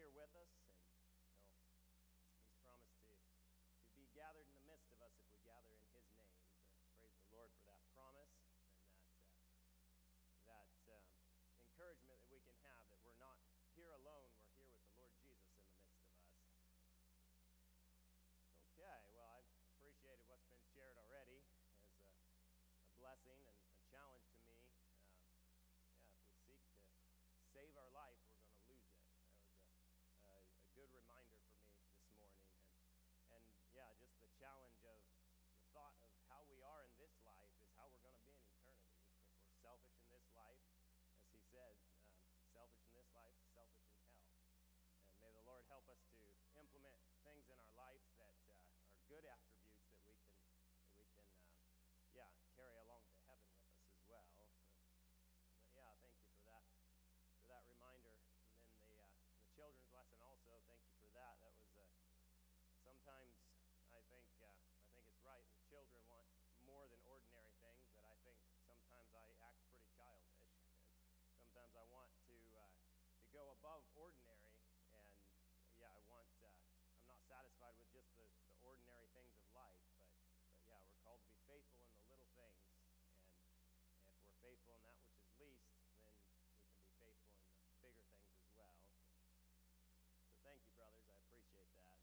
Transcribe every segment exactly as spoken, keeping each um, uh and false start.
here with us, and you know, he's promised to, to be gathered in the midst of us if we gather in his name. So praise the Lord for that promise and that, uh, that um, encouragement that we can have, that we're not here alone, we're here with the Lord Jesus in the midst of us. Okay, well, I've appreciated what's been shared already as a, a blessing and a challenge to me. Um, yeah, if we seek to save our life, we're going to lose it. That was a, a, a good reminder for me this morning. And, and yeah, just the challenge of the thought of how we are in this life is how we're going to be in eternity. If we're selfish in this life, as he said, um, selfish in this life, selfish in hell. And may the Lord help us to implement things in our lives that uh, are good attributes that we can, that we can, uh, yeah, carry along to heaven with us as well. But yeah, thank you for that, for that reminder. And then the uh, the children's lesson also. Thank you for that. That was uh, sometimes I think uh, I think it's right that children want more than ordinary things, but I think sometimes I act pretty childish. And sometimes I want to uh, to go above ordinary. And yeah, I want, uh, I'm not satisfied with just the, the ordinary things of life, but, but yeah, we're called to be faithful in the little things. And if we're faithful in that which is least, then we can be faithful in the bigger things as well. So thank you, brothers. I appreciate that.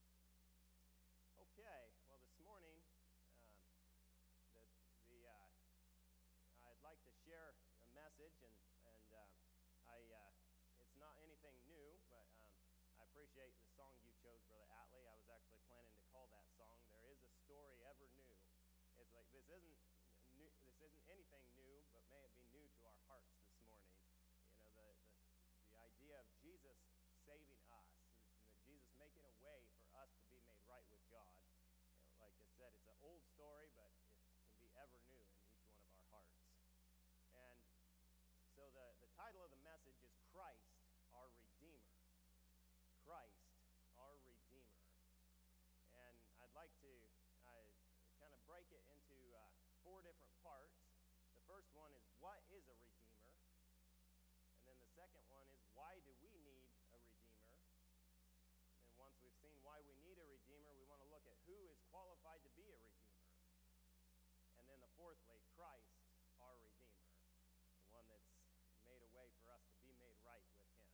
Okay, well, this morning, um, the, the, uh, I'd like to share a message, and, and uh, I, uh, it's not anything new, but um, I appreciate the song you chose, Brother Atlee. I was actually planning to call that song, There Is a Story Ever New. It's like, this isn't new, this isn't anything new, but may it be new to our hearts this morning. You know, the, the, the idea of Jesus saving us, and that Jesus making a way for us to be made right with God. You know, like I said, it's an old story, but it can be ever new in each one of our hearts. And so the, the title of the message is Christ, our Redeemer. Christ, our Redeemer. And I'd like to uh, kind of break it into uh, four different parts. The first one is, what is a Redeemer? And then the second one is, why do we need a Redeemer? And once we've seen why we need a Redeemer, we want to look at who is qualified to be a Redeemer. And then the fourthly, Christ, our Redeemer. The one that's made a way for us to be made right with him.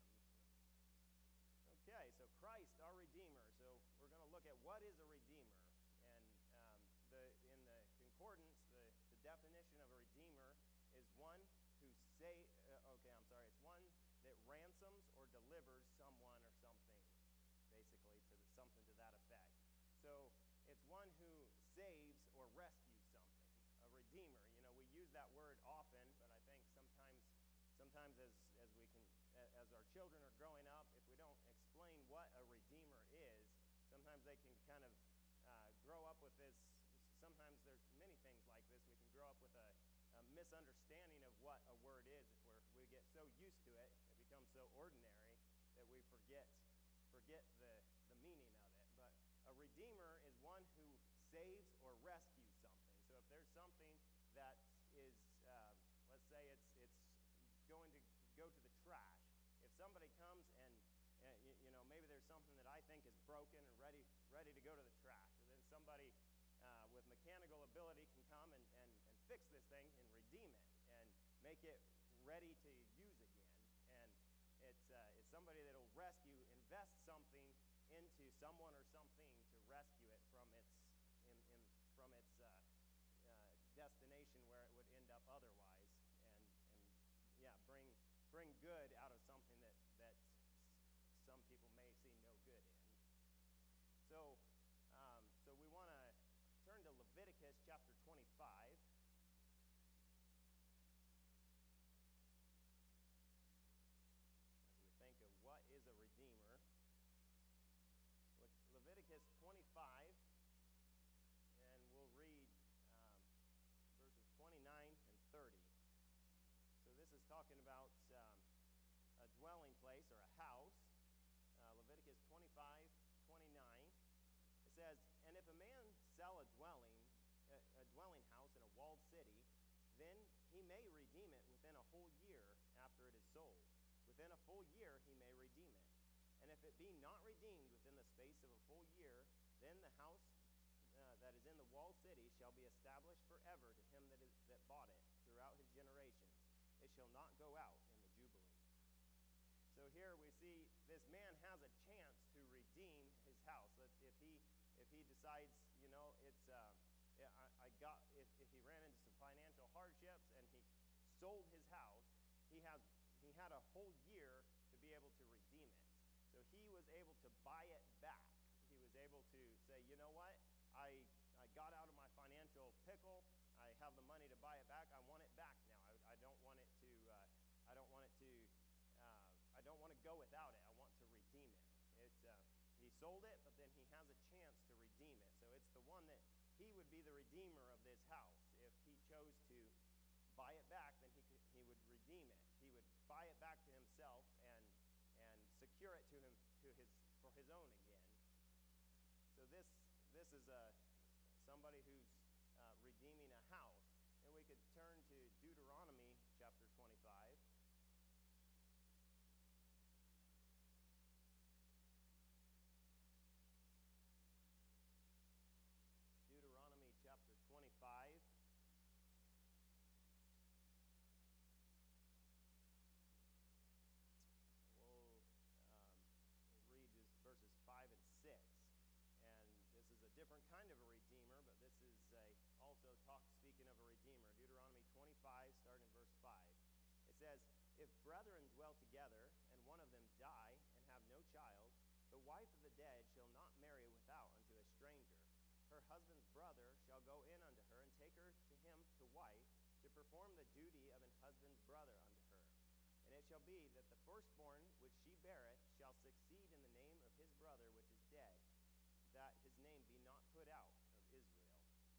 Okay, so Christ, our Redeemer. So we're going to look at what is a Redeemer. And um, the, in the concordance, the, the definition of a Redeemer is one who say, uh, okay, I'm sorry, it's one that ransoms or delivers someone or something, basically, to the, something to that effect. So it's one who saves or rescues something. A redeemer, you know, we use that word often, but I think sometimes, sometimes as as we can, as our children are growing up, if we don't explain what a redeemer is, sometimes they can kind of uh, grow up with this. Sometimes there's many things like this. We can grow up with a, a misunderstanding of what a word is. If we're we get so used to it, it becomes so ordinary that we forget forget the the meaning of it. But a redeemer is one who saves or rescues something. So if there's something that is, uh, let's say it's it's going to go to the trash. If somebody comes and, uh, you, you know, maybe there's something that I think is broken and ready ready to go to the trash, and then somebody uh, with mechanical ability can come and, and, and fix this thing and redeem it and make it ready to use again. And it's uh, it's somebody that will rescue, invest something into someone or something to rescue it from its in, in, from its uh, uh, destination where it would end up otherwise, and and yeah, bring bring good out of something that that some people may see no good in. So um, so we want to turn to Leviticus chapter twenty-five. As we think of what is a redeemer. Le- Leviticus twenty-five, and we'll read um, verses twenty-nine and thirty. So this is talking about um, if it be not redeemed within the space of a full year, then the house uh, that is in the walled city shall be established forever to him that is that bought it throughout his generations. It shall not go out in the Jubilee. So here we see this man has a chance to redeem his house. That if he if he decides, you know, it's uh, yeah, I, I got if, if he ran into some financial hardships and he sold his house, he has he had a whole year to be able to redeem it. So he was able to buy it back. He was able to say, you know what, I I got out of my financial pickle. I have the money to buy it back. I want it back now. I, I don't want it to. Uh, I don't want it to. Uh, I don't want to go without it. I want to redeem it. It's. Uh, he sold it, but then he has a chance to redeem it. So it's the one that he would be the redeemer of this house. If he chose to buy it back, then he could, he would redeem it. He would buy it back to himself and and secure it to him to his for his own again. So this this is a somebody who's uh, redeeming a house. And we could turn to Deuteronomy chapter twenty-five. Deuteronomy chapter twenty-five. We'll um, read just verses five and six. And this is a different kind of a redeemer, but this is a, also talk speaking of a redeemer. Deuteronomy twenty-five, starting in verse five. It says, if brethren dwell together, and one of them die, and have no child, the wife of the dead shall not marry without unto a stranger. Her husband's brother shall go in unto her, and take her to him to wife, to perform the duty of an husband's brother unto her. And it shall be that the firstborn which she beareth shall succeed in the name of his brother which is dead, that his name be not put out of Israel.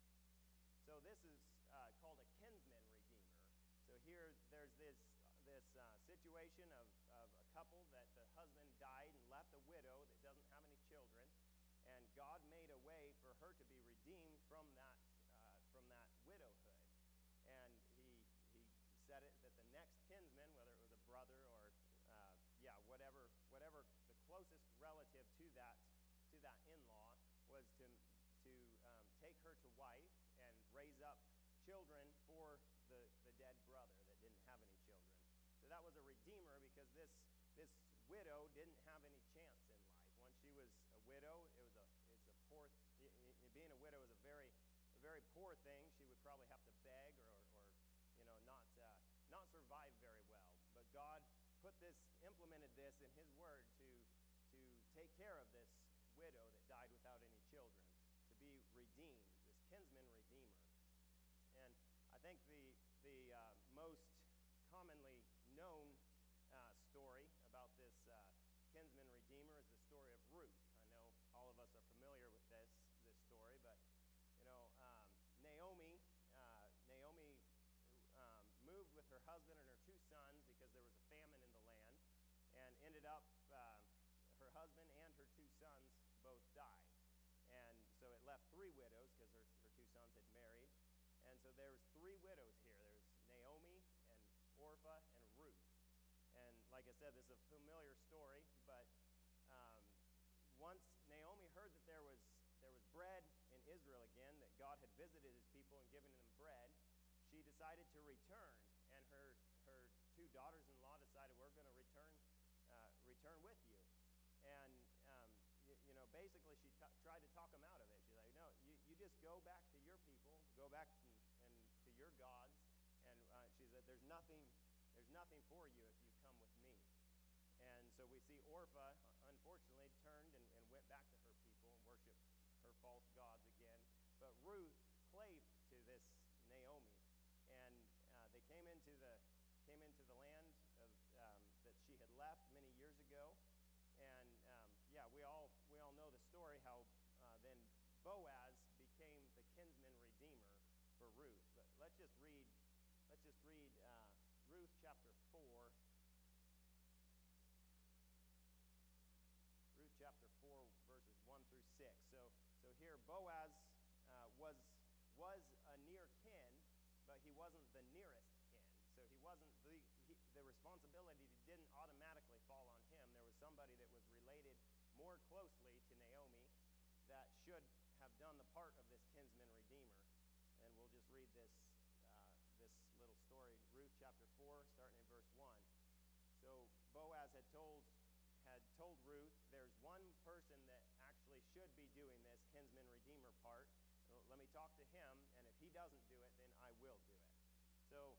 So this is uh, called a kinsman redeemer. So here there's this this uh, situation of, of a couple that the husband died and left a widow that doesn't have any children, and God made a way for her to be redeemed from that uh, from that widowhood. And he he said it that the next kinsman, whether it was a brother or uh, yeah whatever whatever the closest relative to that to that in-law, was to to um, take her to wife and raise up children for the, the dead brother that didn't have any children. So that was a redeemer, because this this widow didn't have any chance in life. Once she was a widow, it was a it's a poor th- being a widow is a very a very poor thing. She would probably have to beg or or you know not uh, not survive very well. But God put this implemented this in His Word to to take care of this widow that died without any children, to be redeemed, this kinsman redeemer. And I think the the uh, most commonly known uh, story about this uh, kinsman redeemer is the story of Ruth. I know all of us are familiar with this this story, but you know um, Naomi uh, Naomi um, moved with her husband and her two sons because there was a famine in the land, and ended up uh, her husband and her two sons both died. And so it left three widows, because her, her two sons had married. And so there's three widows here. There's Naomi and Orpah and Ruth. And like I said, this is a familiar story, but um, once Naomi heard that there was there was bread in Israel again, that God had visited His people and given them bread, she decided to return. And her her two daughters-in-law decided, we're going to return uh, return with you. And um, you, you know, basically, she t- tried to talk them out of it. She's like, no, you, you just go back to your people, go back and, and to your gods. And uh, she said, there's nothing, there's nothing for you if you come with me. And so we see Orpah, unfortunately, turned and, and went back to her people and worshipped her false gods again. But Ruth clave to this Naomi, and uh, they came into the came into the land of um, that she had left many years ago. And um, yeah, we all we all know the story how uh, then Boaz became the kinsman redeemer for Ruth. But let's just read let's just read uh, Ruth chapter four. Ruth chapter four, verses one through six. So so here Boaz uh, was was a near kin, but he wasn't the nearest kin. So he wasn't the he, the responsibility didn't automatically fall on him. There was somebody that was related more closely to Naomi that should have done the part of this kinsman redeemer. And we'll just read this uh, this little story, Ruth chapter four, starting in verse one. So Boaz had told had told Ruth, there's one person that actually should be doing this kinsman redeemer part. So let me talk to him, and if he doesn't do it, then I will do it. So,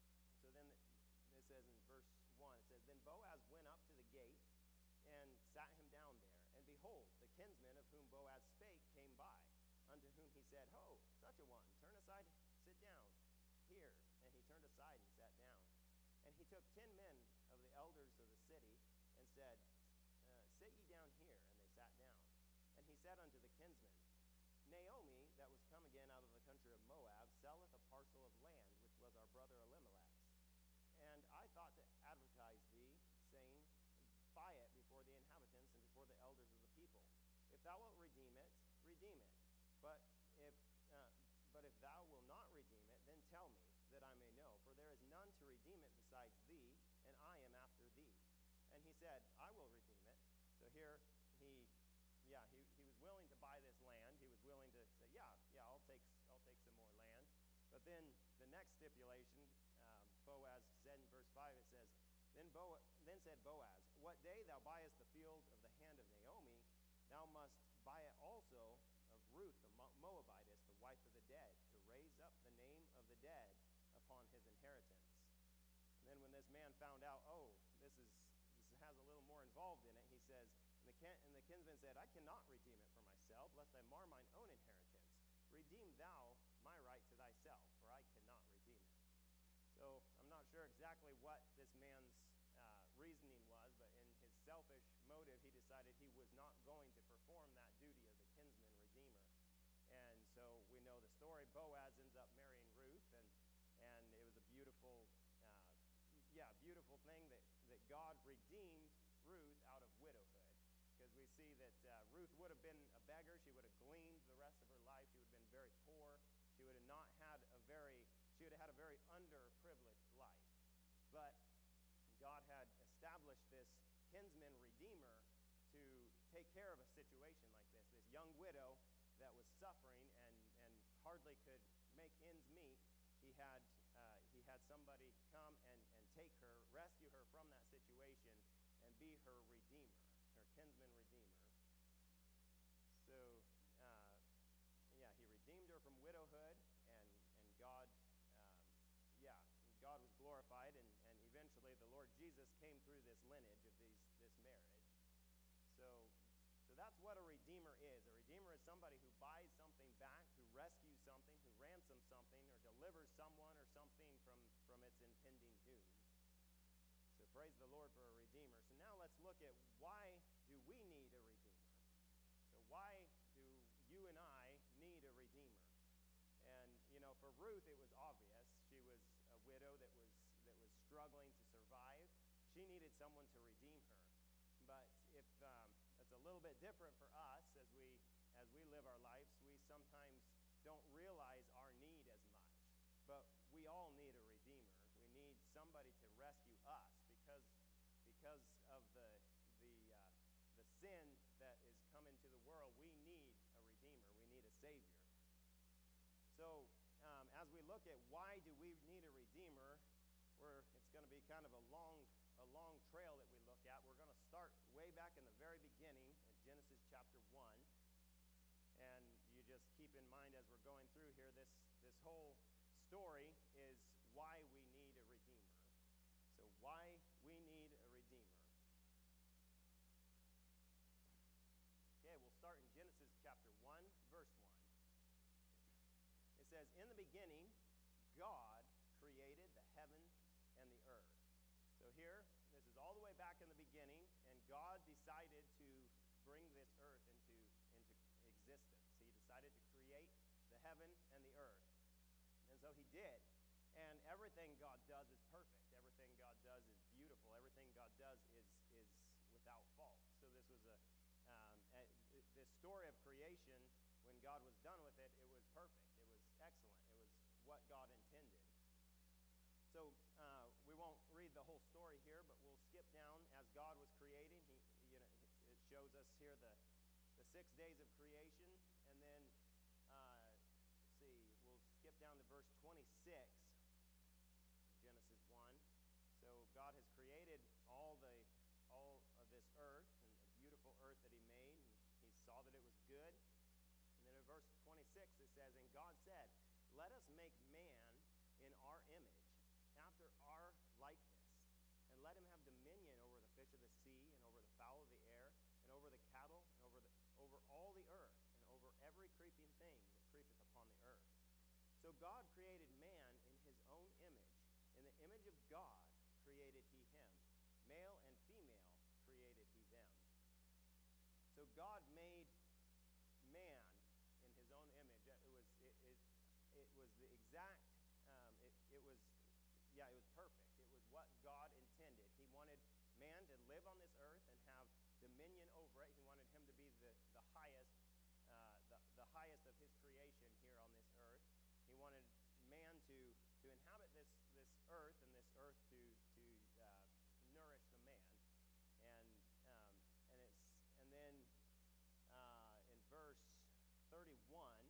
so then it says in verse one, it says, Then Boaz went up to the gate and sat him down there. And behold, the kinsman of whom Boaz spake came by, unto whom he said, Ho, such a one, turn aside, sit down here. And he turned aside and sat down. And he took ten men of the elders of the city, and said, uh, Sit ye down here. And they sat down. And he said unto the kinsman, Naomi, that was come again out of the country of Moab, selleth a parcel of land, which was our brother Elimelech's. And I thought to advertise thee, saying, Buy it before the inhabitants and before the elders of the people. If thou wilt redeem it, redeem it. But if uh, but if thou wilt not redeem it, then tell me, that I may know. For there is none to redeem it besides thee, and I am after thee. And he said, I will redeem it. So here he, yeah, he, he was willing to buy this land. He was willing to say, yeah, yeah, I'll take I'll take some more land. But then the next stipulation, um, Boaz said in verse five, it says, Then Bo then said Boaz, What day thou buyest the field of the hand of Naomi, thou must buy it also of Ruth the Moabitess, the wife of the dead, to raise up the name of the dead upon his inheritance. And then when this man found out, oh, this is this has a little more involved in it, he says, and the, and the kinsman said, I cannot redeem it for myself, lest I mar mine own inheritance. Redeem thou my right to thyself, for I cannot redeem it. So I'm not sure exactly what this man's uh, reasoning was, but in his selfish motive, he decided he was not going to perform that duty of the kinsman redeemer. And so we know the story. Boaz ends up marrying Ruth, and and it was a beautiful, uh, yeah, beautiful thing that, that God redeemed Ruth out of widowhood. Because we see that uh, Ruth would have been a beggar. She would have gleaned the rest of her life. She would have been very poor. She would have not had a very, she would have had a very underprivileged life. But God had established this kinsman redeemer to take care of a situation like this. This young widow that was suffering and, and hardly could make ends meet. He had uh, he had somebody come and, and take her, rescue her from that situation, and be her redeemer, her kinsman redeemer. So, uh, yeah, he redeemed her from widowhood, and and God, um, yeah, God was glorified, and, and eventually the Lord Jesus came through this lineage of these this marriage. So. So that's what a redeemer is. A redeemer is somebody who buys something back, who rescues something, who ransoms something, or delivers someone or something from, from its impending doom. So praise the Lord for a redeemer. So now let's look at, why do we need a redeemer? So why do you and I need a redeemer? And, you know, for Ruth, it was obvious. She was a widow that was that was struggling to survive. She needed someone to redeem her. But if um, it's a little bit different for us as we as we live our lives, we sometimes don't realize our need as much. But we all need a redeemer. We need somebody to rescue us because because of the the uh, the sin that is come into the world. We need a redeemer. We need a savior. So um, as we look at why do we need a redeemer, we're it's going to be kind of a long. a long trail that we look at. We're going to start way back in the very beginning at Genesis chapter one. And you just keep in mind as we're going through here, this, this whole story is why we need a redeemer. So why we need a redeemer. Okay, we'll start in Genesis chapter one, verse one. It says, In the beginning, God created the heaven and the earth. So here, this is all the way back in the beginning, and God decided to bring this earth into, into existence. He decided to create the heaven and the earth. And so he did. And everything God does is perfect. Everything God does is beautiful. Everything God does is, is without fault. So this was a, um, a this story of creation, when God was done with it, it was perfect. It was excellent. It was what God intended. So uh, we won't read the whole story here, but we'll skip down as God was creating. He, you know, it shows us here the, the six days of creation, and then, uh, let's see, we'll skip down to verse twenty-six of Genesis one. So God has created all the all of this earth, and a beautiful earth that he made, and he saw that it was good. And then in verse twenty-six it says, and God said, let us make man in our image, after our likeness, and let him have dominion over the fish of the sea, and over the fowl of the air, and over the cattle, and over the over all the earth, and over every creeping thing that creepeth upon the earth. So God created man in his own image. In the image of God created he him. Male and female created he them. So God made man in his own image. It was it it, it was the exact um, it, it was yeah, it was perfect. It was what God intended. He wanted man to live on this earth and have dominion over it. He wanted him to be the, the highest uh, the, the highest of his creation here on this earth. He wanted man to to inhabit this this earth, and this earth to to uh, nourish the man. And um, and it's and then uh, in verse thirty-one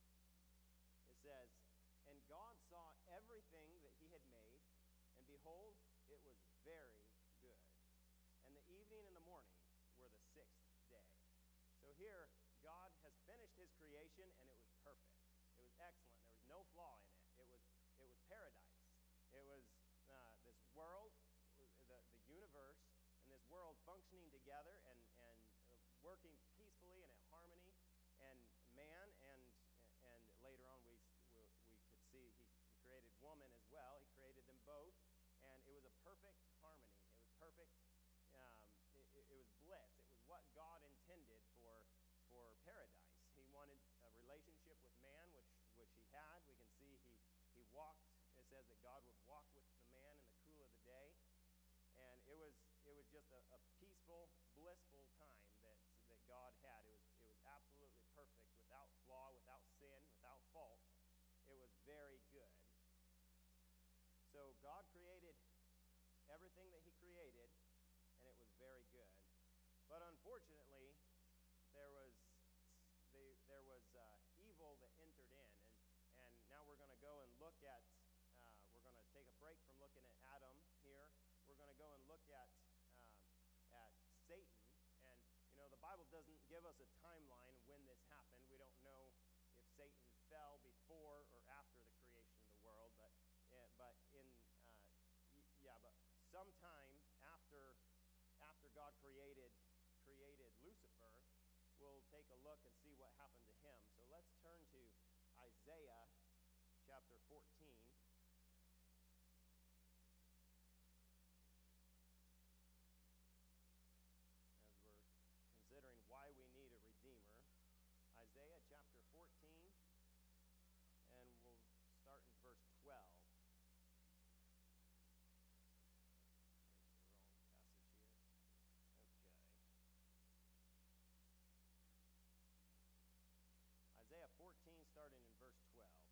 it says, and God saw everything that he had made, and behold, it was very good. And the evening and the morning were the sixth day. So here, God has finished his creation, and it was perfect. It was excellent. There was no flaw in it. It was it was paradise. It was uh, this world, the, the universe, and this world functioning together and, and working peacefully and at harmony. And man, and and later on we we, we could see he, he created woman as well. He created them both, and it was a perfect harmony. It was perfect. Um, it, it was bliss. It was what God intended for for paradise. He wanted a relationship with man, which which he had. We can see he he walked. It says that God would walk with the man in the cool of the day, and it was it was just a, a peaceful, blissful time that that God had. It was it was absolutely perfect, without flaw, without sin, without fault. It was very good. So God created everything that he created, and it was very good. But unfortunately, there was the, there was uh, evil that entered in, and and now we're going to go and look at. Uh, we're going to take a break from looking at Adam here. We're going to go and look at uh, at Satan, and you know the Bible doesn't give us a timeline when this happened. We don't know if Satan fell before or after the creation of the world, but uh, but in uh, yeah, but sometime after after God created created Lucifer, we'll take a look and see what happened to him. So let's turn to Isaiah chapter fourteen. As we're considering why we need a redeemer. Isaiah chapter fourteen, and we'll start in verse twelve. Isaiah fourteen, starting in verse twelve.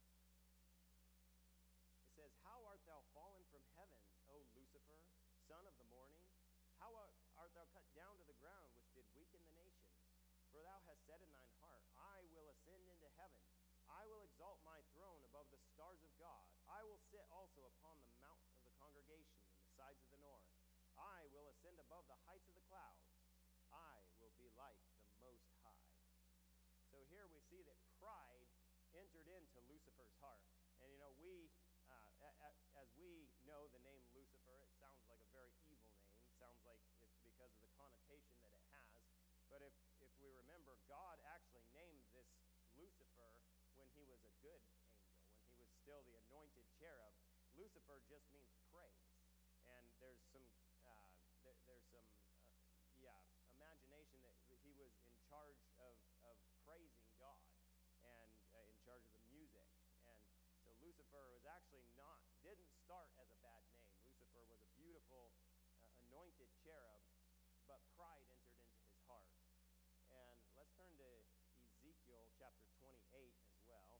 It says, how art thou fallen from heaven, O Lucifer, son of the morning? How art thou cut down to the ground, which did weaken the nations? For thou hast said in thine heart, I will ascend into heaven. I will exalt my throne above the stars of God. I will sit also upon the mount of the congregation in the sides of the north. I will ascend above the heights of the clouds. I will be like the Most High. So here we see that pride entered into Lucifer's heart. And you know, we, uh, a, a, as we know the name Lucifer, it sounds like a very evil name. It sounds like it's because of the connotation that it has. But if, if we remember, God actually named this Lucifer when he was a good angel, when he was still the anointed cherub. Lucifer just means praise. And there's some, uh, there, there's some, uh, yeah, imagination that he was in charge of, of praising God and uh, in charge of the music. And so Lucifer was actually not, didn't start as a bad name. Lucifer was a beautiful uh, anointed cherub, but pride entered into his heart. And let's turn to Ezekiel chapter twenty-eight as well.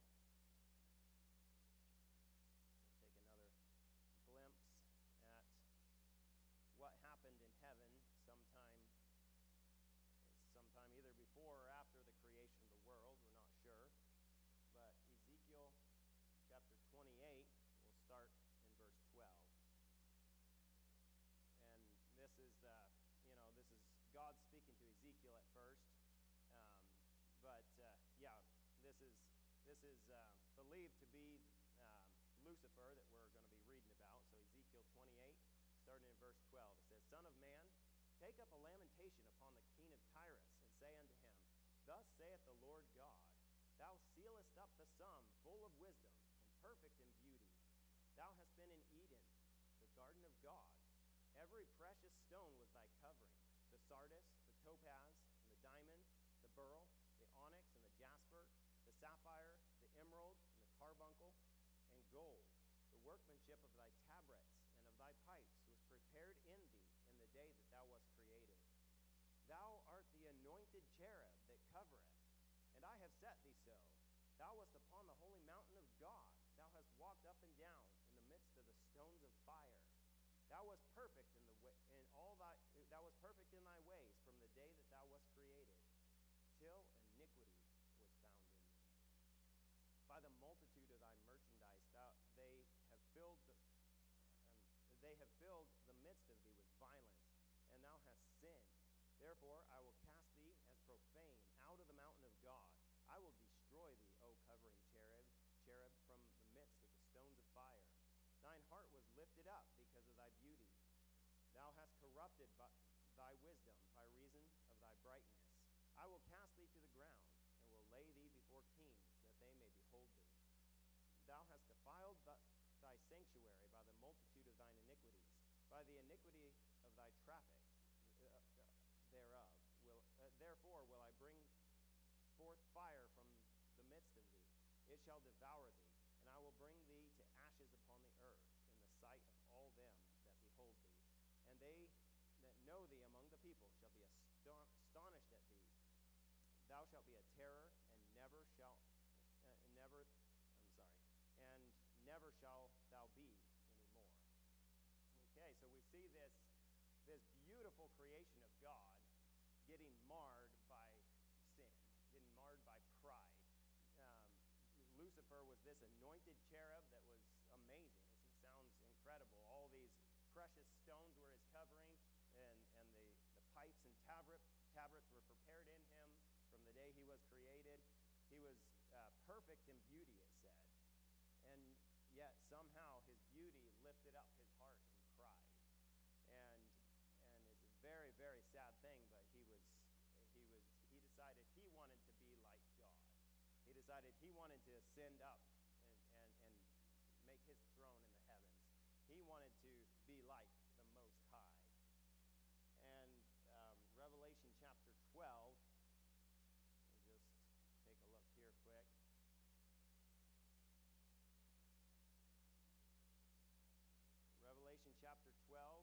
We'll take another glimpse at what happened in heaven sometime sometime this is uh, believed to be um, Lucifer that we're going to be reading about. So Ezekiel twenty-eight, starting in verse twelve, it says, Son of man, take up a lamentation upon the king of Tyrus, and say unto him, Thus saith the Lord God, Thou sealest up the sum full of wisdom, and perfect in beauty. Thou hast been in Eden, the garden of God. Every precious stone was thy covering, the sardis, the topaz, and the diamond, the beryl, the onyx, and the jasper, the sapphire, the emerald, and the carbuncle, and gold. The workmanship of thy tabrets and of thy pipes was prepared in thee in the day that thou wast created. Thou art the anointed cherub that covereth, and I have set thee so. Thou wast upon the holy mountain of God. Thou hast walked up and down in the midst of the stones of fire. Thou wast perfect in the way, in all thy thou wast perfect in thy ways from the day that thou wast created, till iniquity was found in thee. By the multitude of thy merchandise thou they have filled the um, they have filled the midst of thee with violence, and thou hast sinned. Therefore I will cast thee as profane out of the mountain of God. I will destroy thee, O covering cherub, cherub from the midst of the stones of fire. Thine heart was lifted up because of thy beauty. Thou hast corrupted by thy wisdom by reason of thy brightness. I will cast thee to the ground, and will lay thee before kings, that they may behold thee. Thou hast defiled th- thy sanctuary by the multitude of thine iniquities, by the iniquity of thy traffic uh, uh, thereof. Will, uh, therefore will I bring forth fire from the midst of thee. It shall devour thee, and I will bring thee to ashes upon the earth in the sight of all them that behold thee. And they that know thee among the people shall be aston- astonished at thee. Thou shalt be a terror, and never shall, uh, never, I'm sorry, and never shall thou be anymore. Okay, so we see this, this beautiful creation of God getting marred by sin, getting marred by pride. Um, Lucifer was this anointed cherub that was amazing. It sounds incredible. All these precious stones were his covering, and, and the, the pipes and tabret, tabrets were prepared in him from the day he was created. He was uh, perfect in beauty, it said. And yet somehow his beauty lifted up his heart in pride. And and it's a very, very sad thing, but he was he was he decided he wanted to be like God. He decided he wanted to ascend up and, and, and make his throne in the heavens. He wanted to be like the Most High. And um, Revelation chapter twelve, we'll just take a look here quick. Revelation chapter twelve,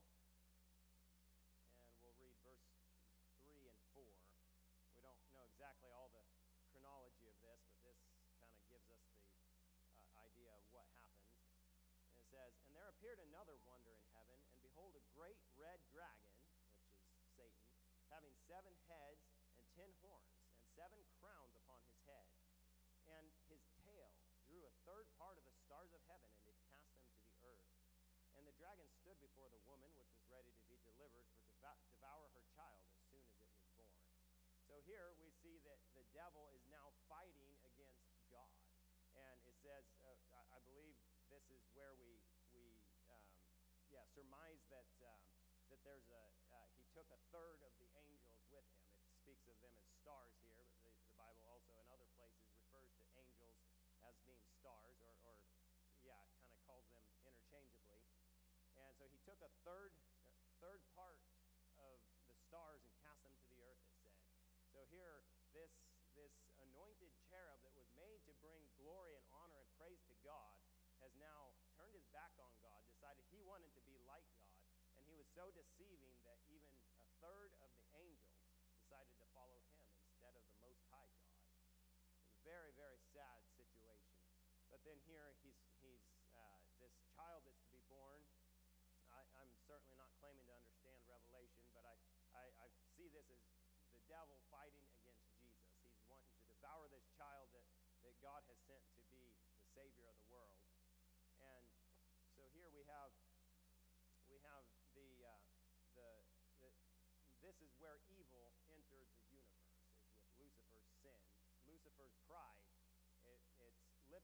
and we'll read verses three and four. We don't know exactly all the chronology of this, but this kind of gives us the uh, idea of what happened. And it says, And there appeared another wonder in heaven, and behold, a great red dragon, which is Satan, having seven heads and ten horns, and seven crowns upon his head. And his tail drew a third part of the stars of heaven, and did cast them to the earth. And the dragon stood before the woman, which was ready to be delivered, for to devour her child as soon as it was born. So here we see that the devil is now fighting against God. And it says, uh, I believe this is where we, we um, yeah, surmise that um, that there's a, uh, he took a third of the angels with him. It speaks of them as stars here, but the, the Bible also in other places refers to angels as being stars, or, or yeah, kind of calls them interchangeably. And so he took a third, third part of the stars and cast them to the earth, it said. So here, this, this anointed cherub that was made to bring glory and honor and praise to God has now turned his back on God, decided he wanted to be like God, and he was so deceiving that even a third of the angels decided to follow him instead of the Most High God. It was a very, very sad situation. But then here, he's, he's uh, this child that's to be born. I, I'm certainly not claiming to understand Revelation, but I, I, I see this as the devil fighting against Jesus. He's wanting to devour this child that, that God has sent to be the Savior of the world. And so here we have we have the uh, the, the this is where evil entered the universe, is with Lucifer's sin. Lucifer's pride. It, it's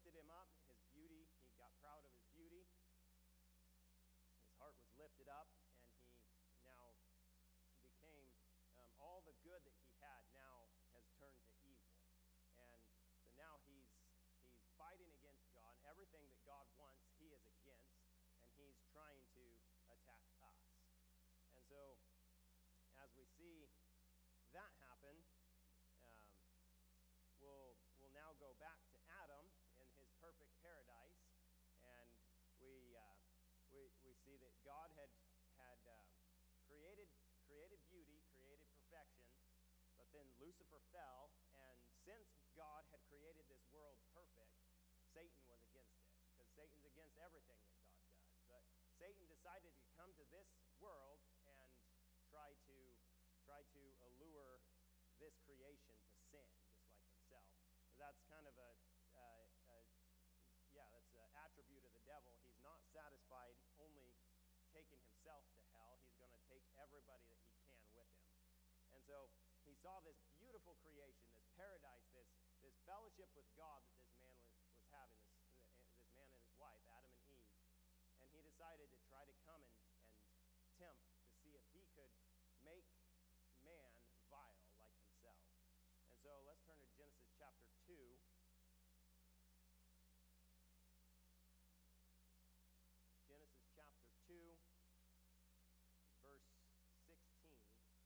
lifted him up, his beauty, he got proud of his beauty. His heart was lifted up, and he now became, um, all the good that he had now has turned to evil. And so now he's he's fighting against God, and everything that God wants, he is against, and he's trying to attack us. And so as we see that happen, um, we'll we'll now go back to Adam in his perfect paradise, and we uh, we we see that God had had uh, created created beauty, created perfection, but then Lucifer fell, and since God had created this world perfect, Satan was against it, because Satan's against everything that God does. But Satan decided to come to this world and try to try to allure this creation to sin, just like himself. That's kind of a, uh, a yeah, that's an attribute of the devil. He's not satisfied only taking himself to hell. He's going to take everybody that he can with him. And so he saw this beautiful creation, this paradise, this this fellowship with God that this man was, was having, this this man and his wife, Adam and Eve. And he decided to try to come and, and tempt to see if he could make man vile like himself. And so let's turn to Genesis chapter two. Genesis chapter two, verse sixteen.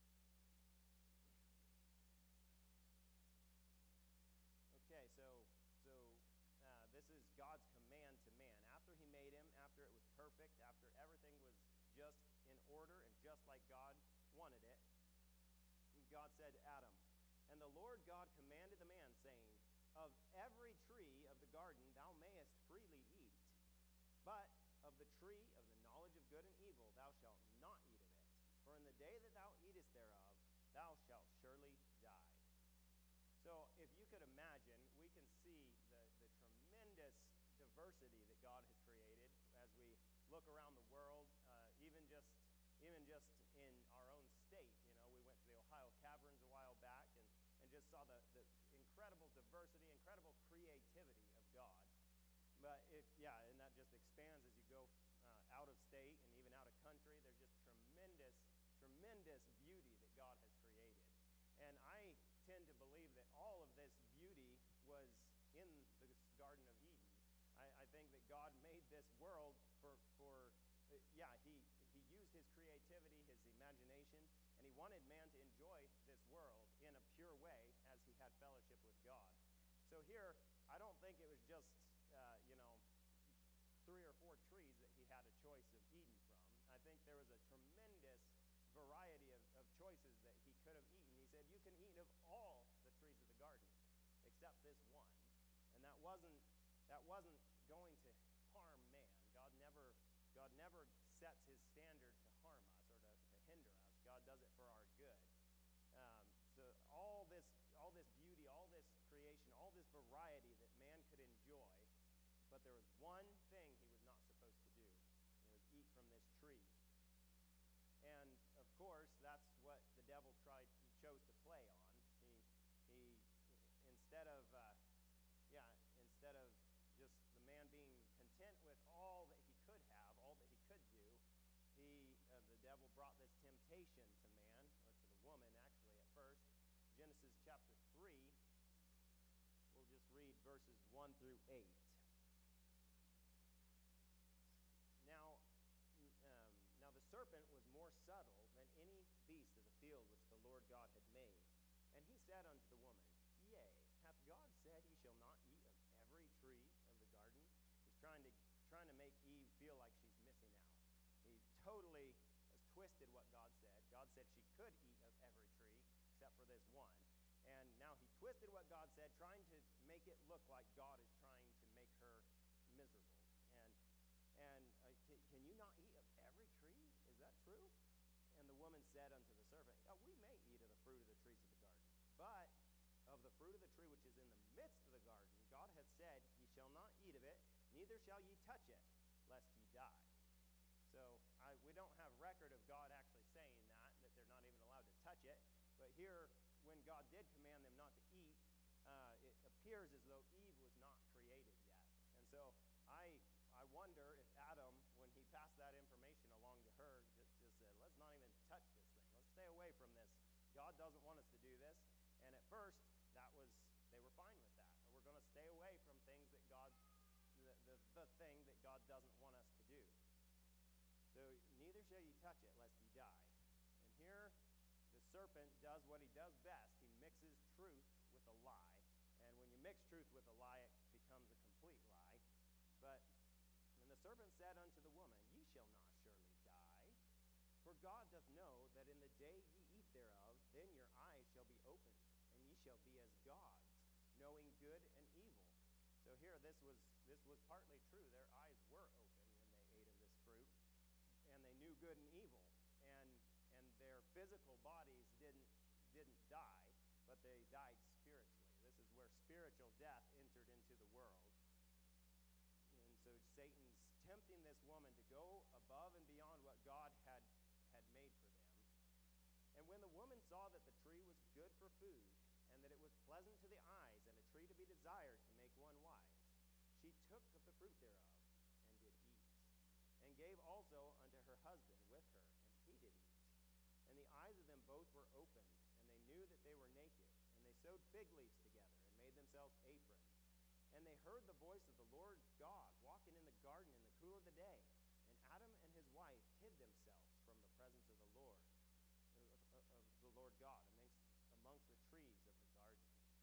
Okay, so so uh, this is God's command to man. After he made him, after it was perfect, after everything was just in order and just like God wanted it, God said to Adam, "And the Lord God commanded the man, saying, Of every tree of the garden thou mayest freely eat, but of the tree of the knowledge of good and evil thou shalt not eat of it. For in the day that thou eatest thereof, thou shalt surely die." So if you could imagine, we can see the, the tremendous diversity that God has created as we look around the world, uh, even just even just in our own state. You know, we went to the Ohio Caverns a while back and, and just saw the, the incredible diversity, incredible creativity of God. But it, yeah, and that just expands as you go uh, out of state and even out of country. There's just tremendous, tremendous beauty that God has created. And I tend to believe that all of this beauty was in the Garden of Eden. I, I think that God made this world for, for uh, yeah, he, he used his creativity, his imagination, and he wanted man to enjoy this world in a pure way as he had fellowship with God. So here, I don't think it was just, uh, you know, three or four trees that he had a choice of eating from. I think there was a tremendous variety of, of choices that he could have eaten. He said, you can eat of all the trees of the garden except this one. And that wasn't that wasn't going to harm man. God never God never sets his standard to harm us or to, to hinder us. God does it for our good. Um, so all this all this beauty, all this creation, all this variety that man could enjoy, but there was one thing he was not supposed to do. It was eat from this tree. And of course, that's what the devil tried, he chose to play on. He, he, instead of, uh, yeah, instead of just the man being content with all that he could have, all that he could do, he, uh, the devil brought this temptation to man, or to the woman actually at first. Genesis chapter three, we'll just read verses one through eight. Now, um, now the serpent was more subtle than any beast of the field which the Lord God had made. And he said unto the woman, Yea, hath God said, Ye shall not eat of every tree of the garden? He's trying to trying to make Eve feel like she's missing out. He totally has twisted what God said. God said she could eat of every tree except for this one. And now he twisted what God said, trying to make it look like God is trying to make her miserable. And And uh, can, can you not eat of every tree? Is that true? And the woman said unto the serpent, oh, we may eat of the fruit of the trees of the garden. But of the fruit of the tree which is in the midst of the garden, God hath said, Ye shall not eat of it, neither shall ye touch it, lest ye die. So I, we don't have record of God actually saying that, that they're not even allowed to touch it. But here, when God did command them not to eat, uh, it appears as though Eve was not created yet. so I I wonder if Adam, when he passed that information along to her, just, just said, let's not even touch this thing. Let's stay away from this. God doesn't want us to do this. And at first, that was, they were fine with that. We're going to stay away from things that God, the, the, the thing that God doesn't want us to do. So neither shall you touch it, lest ye die. And here, the serpent does what he does best. He mixes truth with a lie. And when you mix truth with a lie, it becomes a complete lie. But and the serpent said unto the woman, Ye shall not surely die. For God doth know that in the day ye eat thereof, then your eyes shall be opened, and ye shall be as gods, knowing good and evil. So here, this was this was partly true. Their eyes were open when they ate of this fruit, and they knew good and evil. And and their physical bodies didn't didn't die, but they died spiritually. This is where spiritual death entered into the world. And so Satan's tempting this woman to go above and beyond what God had, had made for them. And when the woman saw that the tree was good for food, and that it was pleasant to the eyes, and a tree to be desired to make one wise, she took of the fruit thereof, and did eat, and gave also unto her husband with her, and he did eat. And the eyes of them both were opened, and they knew that they were naked, and they sewed fig leaves together, and made themselves aprons. And they heard the voice of the Lord God walking in the garden in the cool of the day. And Adam and his wife hid themselves from the presence of the Lord, of, of the Lord God, amongst, amongst the trees of the garden.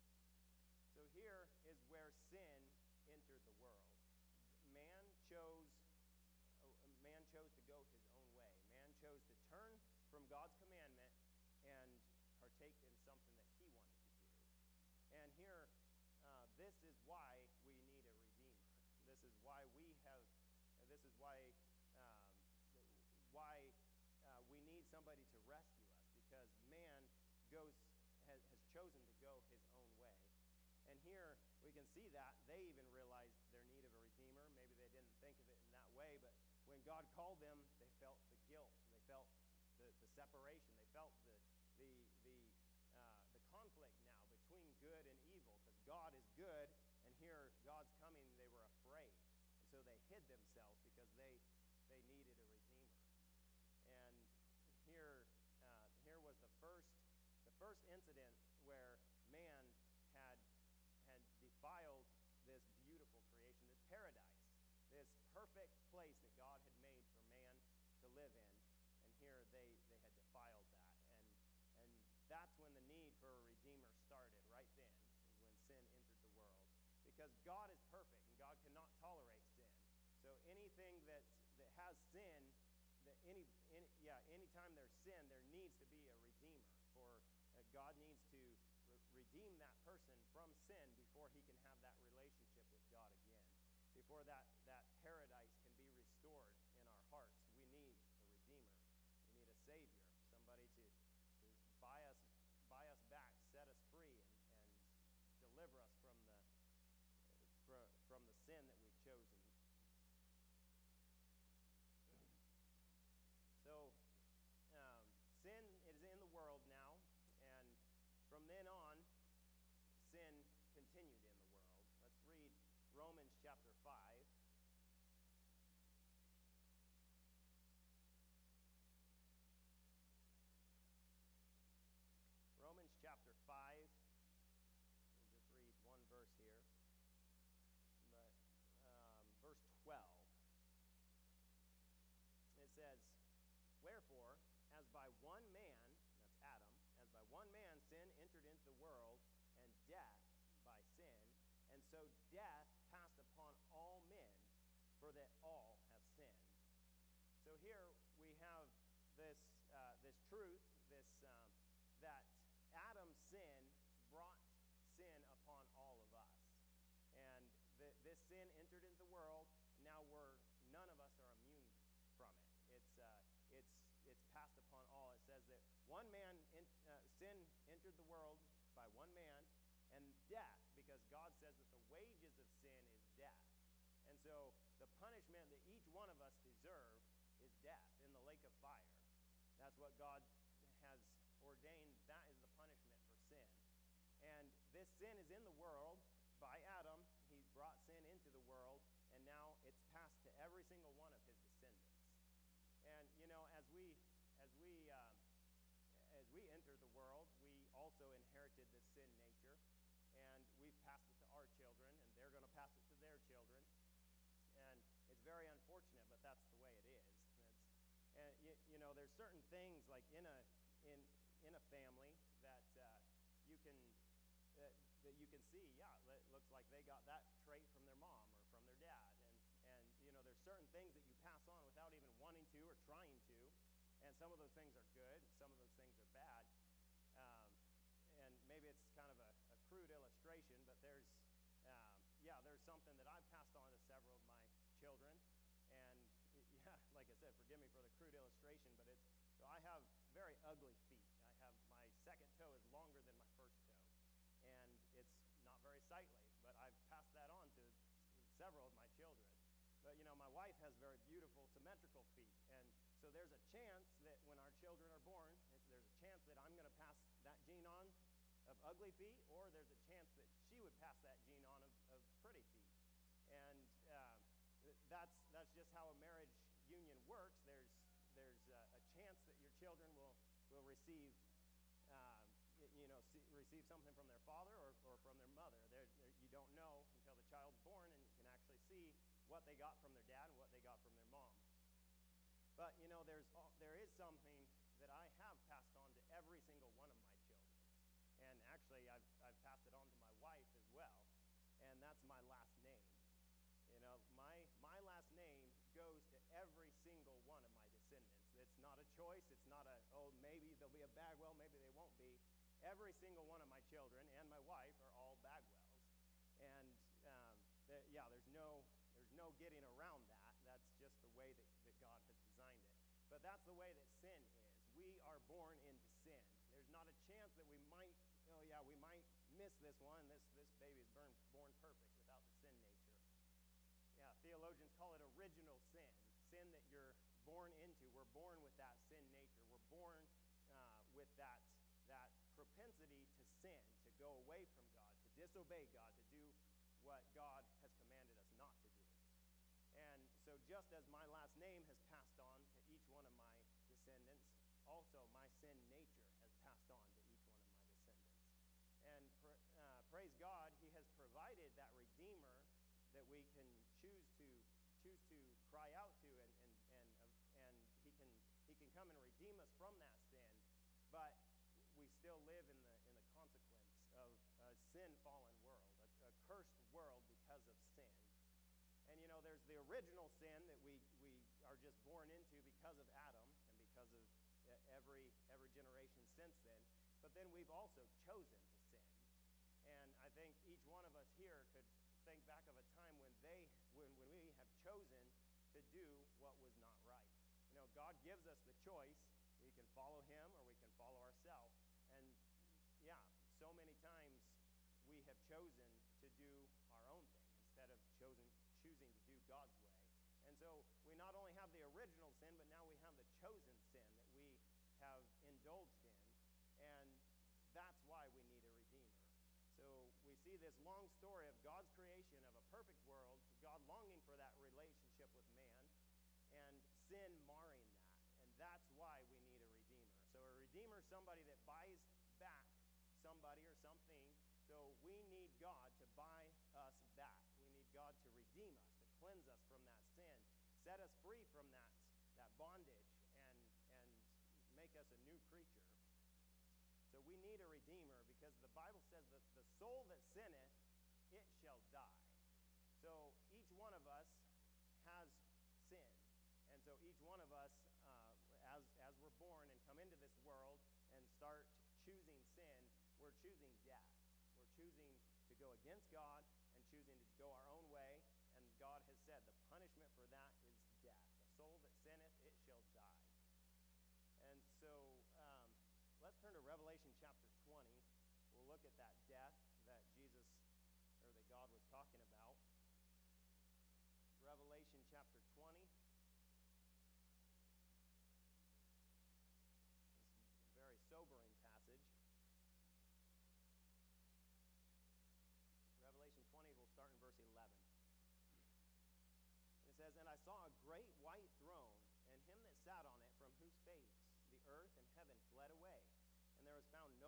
So here is where sin entered the world. Man chose, man chose to go his own way. Man chose to turn from God's commandment and partake in something that he wanted to do. And here, Uh, this is why we need a redeemer. This is why we have. Uh, this is why um, why uh, we need somebody to rescue us, because man goes has, has chosen to go his own way. And here we can see that they even realized their need of a redeemer. Maybe they didn't think of it in that way, but when God called them, they felt the guilt. They felt the, the separation. They felt the the the uh, the conflict now between good and evil, because God is good, and here God's coming. They were afraid, and so they hid themselves because they they needed a redeemer. And here uh, here was the first the first incident where man had had defiled this beautiful creation, this paradise, this perfect place that God had made for man to live in. And here they they had defiled that, and and that's when the need for a redeemer started. Right then is when sin entered the world, because God is perfect and God cannot tolerate sin. So anything that that has sin, that any, any yeah anytime there's sin, there needs to be a redeemer. For uh, God needs to re- redeem that person from sin before he can have that relationship with God again. Before that that paradise can be restored in our hearts, we need a redeemer. We need a savior, somebody to buy us buy us back, set us free, and, and deliver us from the uh, from the sin that we've chosen. So um, sin is in the world now, and from then on, sin continued in the world. Let's read Romans chapter five. Romans chapter five, we'll just read one verse here, but um, verse twelve. It says, Wherefore, as by one man, that's Adam, as by one man sin entered into the world, and death by sin, and so death passed upon all men, for that all have sinned. So here we have this uh, this truth, this um, that Adam's sin brought sin upon all of us. And the, this sin entered into the world. Now we're, none of us are immune from it. It's, uh, it's, it's passed upon all. It says that one man, in, uh, sin entered the world by one man, and death, because God says that the wages of sin is death. And so the punishment that each one of us deserve is death in the lake of fire. That's what God has ordained. That is the punishment for sin. And this sin is in the world by Adam. He brought sin into the world, world, we also inherited the sin nature, and we've passed it to our children, and they're going to pass it to their children. And it's very unfortunate, but that's the way it is. It's, and you, you know, there's certain things like in a in in a family that uh, you can uh, that you can see. Yeah, it looks like they got that trait from their mom or from their dad, and and you know, there's certain things that you pass on without even wanting to or trying to. And some of those things are good, some of those things are bad. Um, and maybe it's kind of a, a crude illustration, but there's, um, yeah, there's something that I've passed on to several of my children. And yeah, like I said, forgive me for the crude illustration, but it's, so I have very ugly feet. I have, my second toe is longer than my first toe. And it's not very sightly, but I've passed that on to several of my children. But, you know, my wife has very beautiful, symmetrical feet. And so there's a chance that when our children are born, there's a chance that I'm going to pass that gene on of ugly feet, or there's a chance that she would pass that gene on of, of pretty feet. And uh, that's that's just how a marriage union works. There's there's a, a chance that your children will, will receive, uh, you know, see, receive something from their father or, or from their mother. They're, they're, you don't know until the child's born, and you can actually see what they got from their dad and what they got from their mom. But, you know, there's there is something that I have passed on to every single one of my children. And actually, I've, I've passed it on to my wife as well, and that's my last name. You know, my, my last name goes to every single one of my descendants. It's not a choice. It's not a, oh, maybe there'll be a Bagwell, maybe they won't be. Every single one of my children and my wife are all Bagwells. And, um, there, yeah, there's no... There's no getting around that. That's just the way that, that God has designed it. But that's the way that sin is. We are born into sin. There's not a chance that we might, oh yeah, we might miss this one. This this baby is born, born perfect without the sin nature. Yeah, theologians call it original sin. Sin that you're born into. We're born with that sin nature. We're born uh, with that, that propensity to sin, to go away from God, to disobey God, to do what God has commanded us not to do. And so just as my last name has passed on to each one of my descendants, also my sin nature has passed on to each one of my descendants. And pr- uh, praise God, He has provided that Redeemer that we can choose to choose to cry out to, and and and uh, and He can He can come and redeem us from that sin. But we still live in the in the consequence of a sin-fallen world, a, a cursed world because of sin. And, you know, there's the original sin that we, we are just born into because of Adam and because of every every generation since then. But then we've also chosen to sin. And I think each one of us here could think back of a time when they, when, when we have chosen to do what was not right. You know, God gives us the choice. We can follow Him or we can follow ourselves. And, yeah, so many times we have chosen to do our own thing instead of chosen choosing to do God's way. And so we not only have the original sin, but now we have the chosen sin that we have indulged in. And that's why we need a Redeemer. So we see this long story of God's creation of a perfect world, God longing for that relationship with man, and sin marring that. And that's why we need a Redeemer. So a Redeemer is somebody that buys back somebody or something. So we need God to buy us back. We need God to redeem us, to cleanse us from that sin, set us free from that, that bondage, and, and make us a new creature. So we need a Redeemer because the Bible says that the soul that sinneth, it shall die. So each one of us has sin. And so each one of us, uh, as, as we're born and come into this world and start choosing sin, we're choosing death. We're choosing to go against God and choosing to go our own way. And God has said the punishment for that is death. The soul that sinneth, it shall die. And so um, let's turn to Revelation chapter twenty. We'll look at that death that Jesus, or that God was talking about. Revelation chapter twenty. It's a very sobering passage. Revelation twenty, we'll start in verse eleven. And it says, "And I saw a great white throne, and him that sat on it, from whose face the earth and heaven fled away, and there was found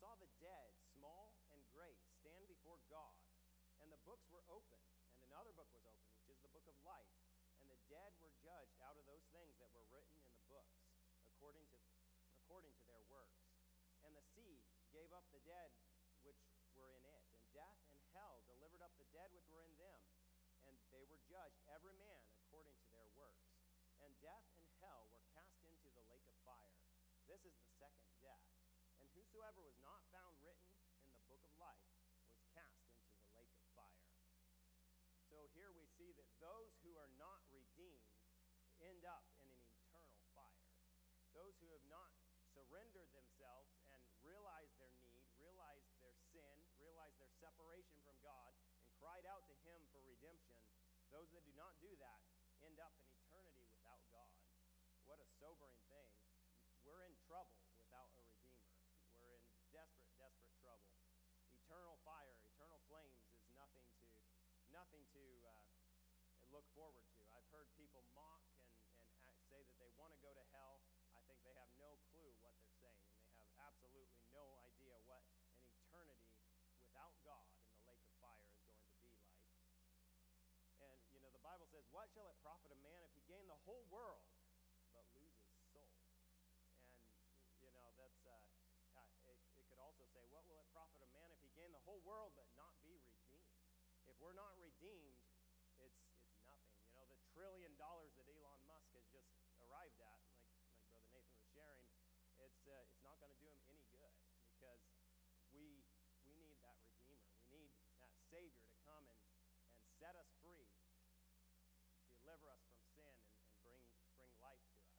saw the dead, small and great, stand before God, and the books were opened, and another book was opened, which is the book of life. And the dead were judged out of those things that were written in the books, according to according to their works. And the sea gave up the dead which were in it, and death and hell delivered up the dead which were in them, and they were judged, every man according to their works. And death and hell were cast into the lake of fire. This is the second death. And whosoever was not found written in the book of life was cast into the lake of fire. So here we see that those who are not redeemed end up in an eternal fire. Those who have not surrendered themselves and realized their need, realized their sin, realized their separation from God, and cried out to Him for redemption, those that do not do that end up in eternity without God. What a sobering thing. We're in trouble without a Redeemer. We're in desperate, desperate trouble. Eternal fire, eternal flames is nothing to nothing to uh, look forward to. I've heard people mock and, and act, say that they want to go to hell. I think they have no clue what they're saying, and they have absolutely no idea what an eternity without God in the lake of fire is going to be like. And, you know, the Bible says, what shall it profit a man if he gain the whole world but lose his soul? And, you know, that's, uh, uh, it, it could also say, what will it profit a man if he gain the whole world but not be redeemed? If we're not redeemed, it's it's nothing. You know, the trillion dollars that Elon Musk has just arrived at, like like Brother Nathan was sharing, it's uh, it's not going to do him any good, because we we need that Redeemer. We need that Savior to come and, and set us free, deliver us from sin, and, and bring bring life to us.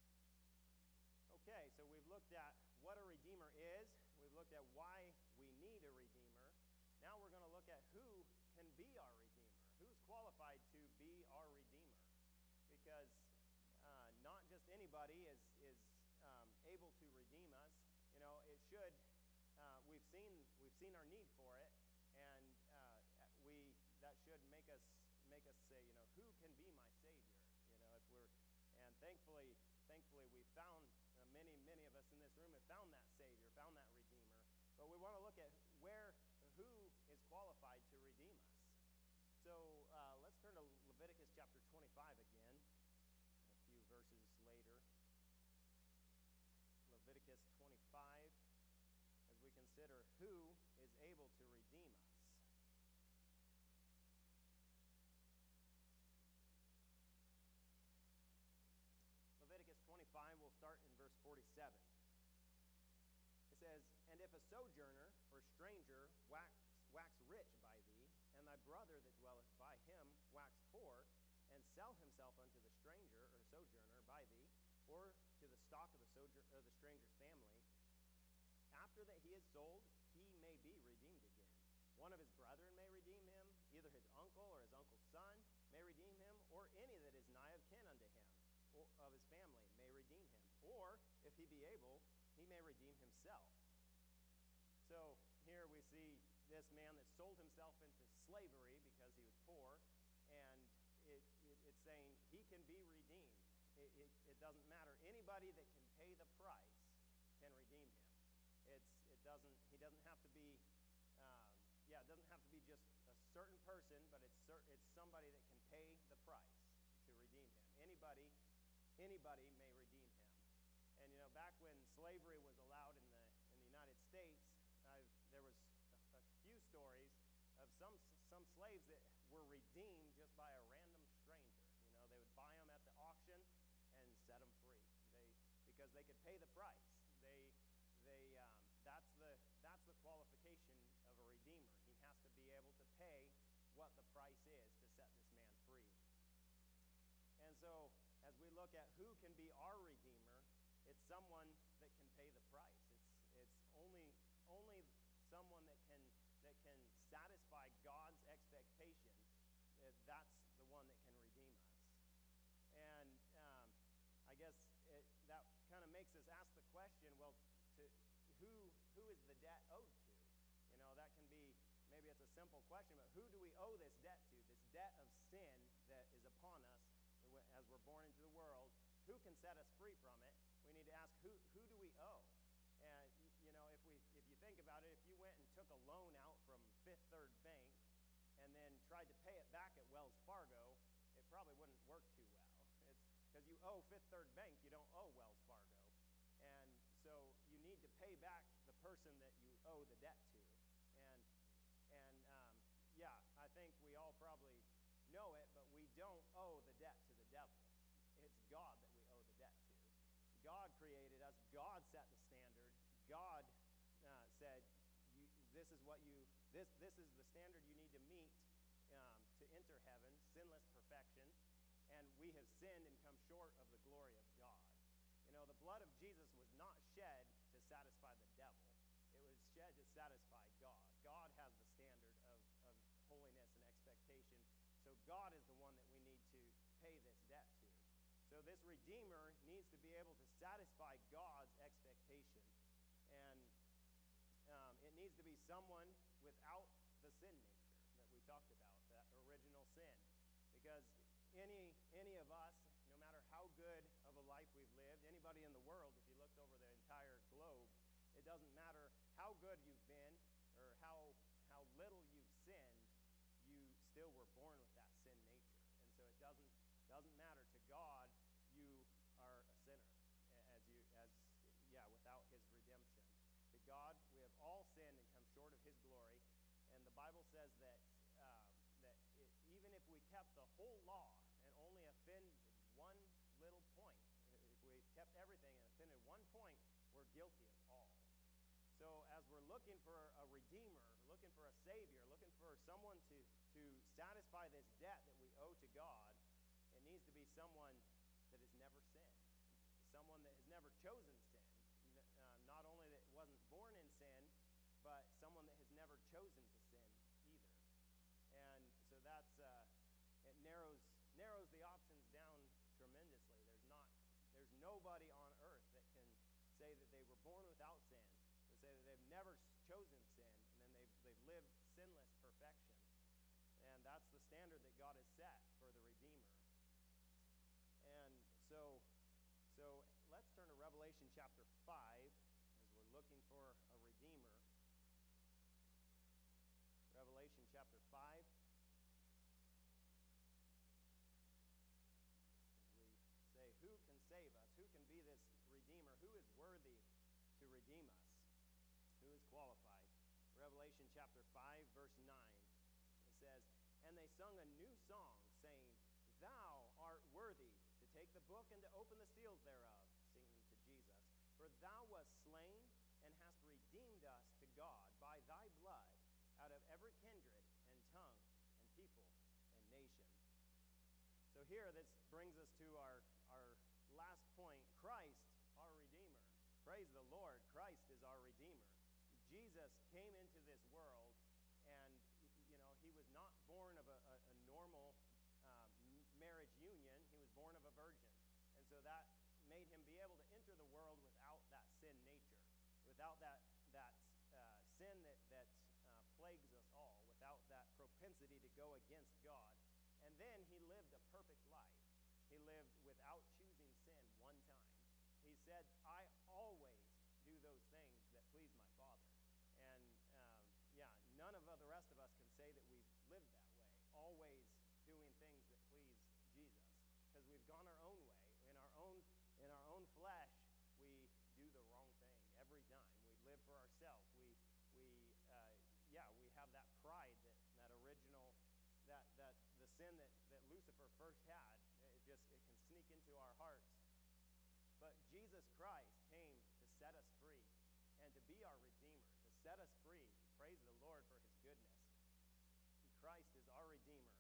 Okay, so we've looked at what a Redeemer is. We've looked at why we need a Redeemer. Now we're going to look at who can be our Redeemer. Who's qualified to be our Redeemer? Because uh, not just anybody is is um, able to redeem us. You know, it should. Uh, we've seen we've seen our need for it, and uh, we that should make us make us say, you know, who can be my Savior? You know, if we're and thankfully thankfully we found uh, many many of us in this room have found that Savior, found that Redeemer. But we want to look at where who is qualified to redeem us. So uh, let's turn to Leviticus chapter twenty-five again, a few verses later. Leviticus twenty-five, as we consider who is able to redeem us. Leviticus twenty-five, we'll start in verse forty-seven. It says, and if a sojourner or stranger wax, wax rich by thee, and thy brother that dwelleth by him wax poor, and sell himself unto the stranger or sojourner by thee, or to the stock of the sojourner or the stranger's family, after that he is sold, he may be redeemed again. One of his brethren may redeem him, either his uncle or his uncle's son may redeem him, or any that is nigh of kin unto him, or of his family may redeem him. Or, if he be able, he may redeem himself. So here we see this man that sold himself into slavery because he was poor, and it, it, it's saying he can be redeemed. It, it, it doesn't matter. Anybody that can pay the price can redeem him. It's it doesn't. He doesn't have to be. Um, yeah, it doesn't have to be just a certain person, but it's cer- it's somebody that can pay the price to redeem him. Anybody, anybody may redeem him. And you know, back when slavery was allowed in the in the United States, I've, there was a, a few stories of some some slaves that were redeemed just by a random stranger. You know, they would buy them at the auction and set them free. They because they could pay the price. They they um, that's the that's the qualification of a redeemer. He has to be able to pay what the price is to set this man free. And so, as we look at who can be our redeemer, it's someone that can pay the price. It's it's only only someone that can that can satisfy God's expectation. That's the one that can redeem us. And um, I guess it, that kind of makes us ask the question: well, to who who is the debt owed to? You know, that can be maybe it's a simple question, but who do we owe this debt to? This debt of sin that is upon us as we're born into the world. Who can set us free from it? We need to ask who who do we owe? And you know, if we if you think you owe Fifth Third Bank, you don't owe Wells Fargo. And so you need to pay back the person that you owe the debt to. And, and um, yeah, I think we all probably know it, but we don't owe the debt to the devil. It's God that we owe the debt to. God created us. God set the standard. God uh, said, you, this is what you, this, this is the standard you need to meet um, to enter heaven, sinless perfection. And we have sinned and come short of the glory of God. You know, the blood of Jesus was not shed to satisfy the devil. It was shed to satisfy God. God has the standard of, of holiness and expectation. So God is the one that we need to pay this debt to. So this Redeemer needs to be able to satisfy God's expectation. And um, it needs to be someone without the sin nature that we talked about, that original sin. Because any, any of us, no matter how good of a life we've lived, anybody in the world, if you looked over the entire globe, it doesn't matter how good you've been or how, how little you've sinned, you still were born with that sin nature. And so it doesn't doesn't matter to God, you are a sinner, as you as yeah, without his redemption. To God, we have all sinned and come short of his glory. And the Bible says that uh, that it, even if we kept the whole law and only offended one little point, if we kept everything and offended one point, we're guilty of all. So as we're looking for a Redeemer, looking for a Savior, looking for someone to, to satisfy this debt that we owe to God, it needs to be someone that has never sinned, someone that has never chosen sin, uh, not only that wasn't born in sin, but someone that has never chosen to sin either. And so that's uh, it narrows narrows the options down tremendously. There's not there's nobody on earth that can say that they were born without sin, to say that they've never chosen sin, and then they've they've lived sinless perfection. And that's the standard that God has set for the Redeemer. And so, so let's turn to Revelation chapter five as we're looking for a Redeemer. Revelation chapter five. As we say, who can save us? Who can be this Redeemer? Who is worthy to redeem us? Who is qualified? Revelation chapter five, verse nine. It says, "And they sung a new song, saying, Thou art worthy to take the book and to open the seals thereof," singing to Jesus. "For thou wast slain and hast redeemed us to God by thy blood out of every kindred and tongue and people and nation." So here this brings us to our, our last point. Christ, our Redeemer. Praise the Lord. Christ is our Redeemer. Jesus came into this world, and you know, he was not born of a, a, a normal um, marriage union. He was born of a virgin. And so that made him be able to enter the world without that sin nature, without that, that uh, sin that, that uh, plagues us all, without that propensity to go against God. And then he lived a perfect life. He lived without choosing sin one time. He said, "I always do those things that please my Father." And um, yeah, none of the rest of us can say that we've lived that way, always doing things that please Jesus, because we've gone our own way. In our own in our own flesh, we do the wrong thing every time. We live for ourselves. We we uh, yeah, we have that pride, that that original, that that the sin that, that Lucifer first had. It just it can sneak into our hearts. But Jesus Christ came to set us free and to be our Redeemer, to set us free. Praise the Lord for his goodness. Christ is our Redeemer.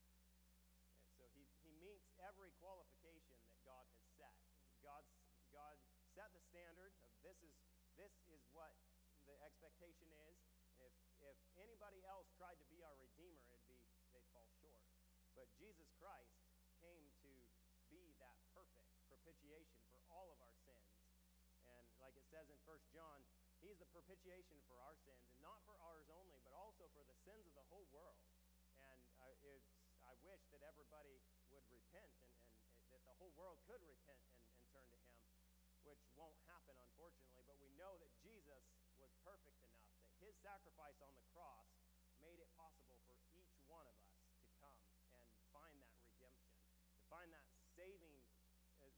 And so he, he meets every qualification that God has set. God's, God set the standard of this is this is what the expectation is. If if anybody else tried to be our Redeemer, it'd be they'd fall short. But Jesus Christ came to be that perfect propitiation for all of our sins. And like it says in First John, he's the propitiation for our sins, and not for ours only, but also for the sins of the whole world. And I, it's, I wish that everybody would repent, and, and that the whole world could repent and, and turn to him, which won't happen, unfortunately. But we know that Jesus was perfect enough, that his sacrifice on the cross made it possible for each one of us to come and find that redemption, to find that saving, uh,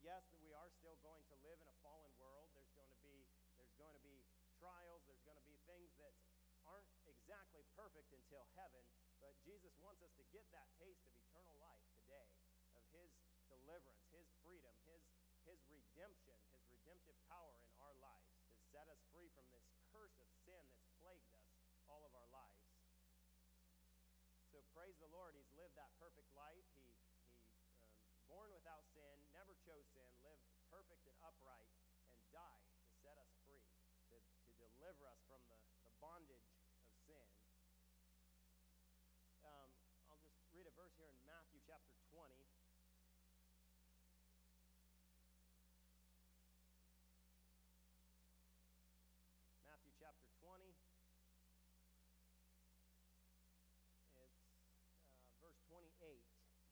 yes, that we are still going to live in a fallen world. There's going to be there's going to be trials. There's going to be things that aren't exactly perfect until heaven. But Jesus wants us to get that taste of eternal life today, of His deliverance, His freedom, His His redemption, His redemptive power in our lives to set us free from this curse of sin that's plagued us all of our lives. So praise the Lord, He's lived that perfect life. He, he um, born without sin, never chose sin, lived perfect and upright, and died to set us free, to, to deliver us from the, the bondage of sin. Um, I'll just read a verse here in Matthew chapter twenty. Matthew chapter twenty. It's uh, verse twenty-eight.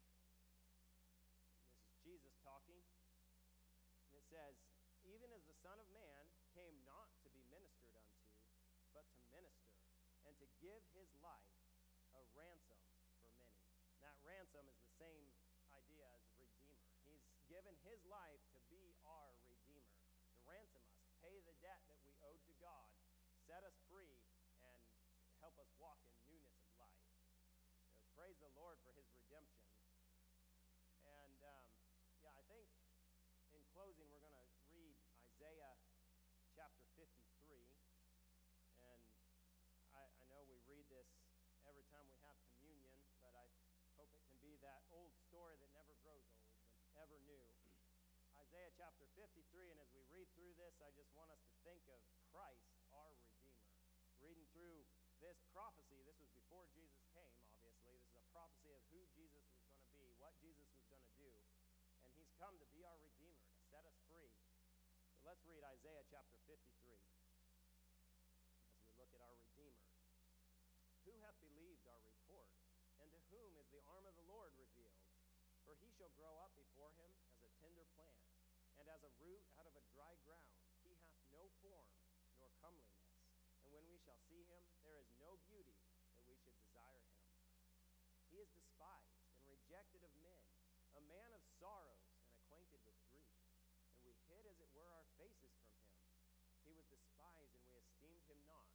This is Jesus talking. And it says, "Even as the Son of Man came not to be ministered unto, but to minister, and to give His life a ransom for many." And that ransom is the same idea as Redeemer. He's given His life to be our Redeemer, to ransom us, pay the debt that we owed to God, set us free, and help us walk in newness of life. So praise the Lord for His redemption. And um, yeah, I think in closing we're going to read Isaiah chapter fifty-three. And I, I know we read this every time we have communion, but I hope it can be that old story that never grows old, and ever new. Isaiah chapter fifty-three, and as we read through this, I just want us to think of Christ, our Redeemer. Reading through this prophecy, this was before Jesus came, obviously. This is a prophecy of who Jesus was going to be, what Jesus was going to do. And He's come to be our Redeemer, to set us free. So let's read Isaiah chapter fifty-three as we look at our Redeemer. "Who hath believed our report? And to whom is the arm of the Lord revealed? For He shall grow up before Him as a tender plant, and as a root out of a dry ground. He hath no form nor comeliness. And when we shall see Him, there is no beauty that we should desire Him. He is despised and rejected of men, a man of sorrows and acquainted with grief. And we hid, as it were, our faces from Him. He was despised, and we esteemed Him not.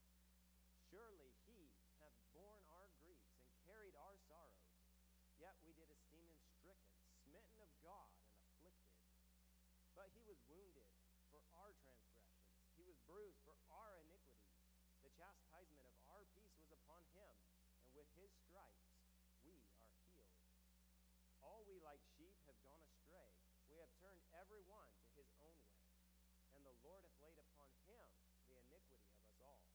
Surely He hath borne our griefs and carried our sorrows. Yet we did esteem Him stricken, smitten of God, and afflicted. But He was wounded for our transgressions. He was bruised for our iniquities. The chastisement of our peace was upon Him, and with His stripes we are healed. All we like sheep have gone astray. We have turned every one to his own way. And the Lord hath laid upon Him the iniquity of us all.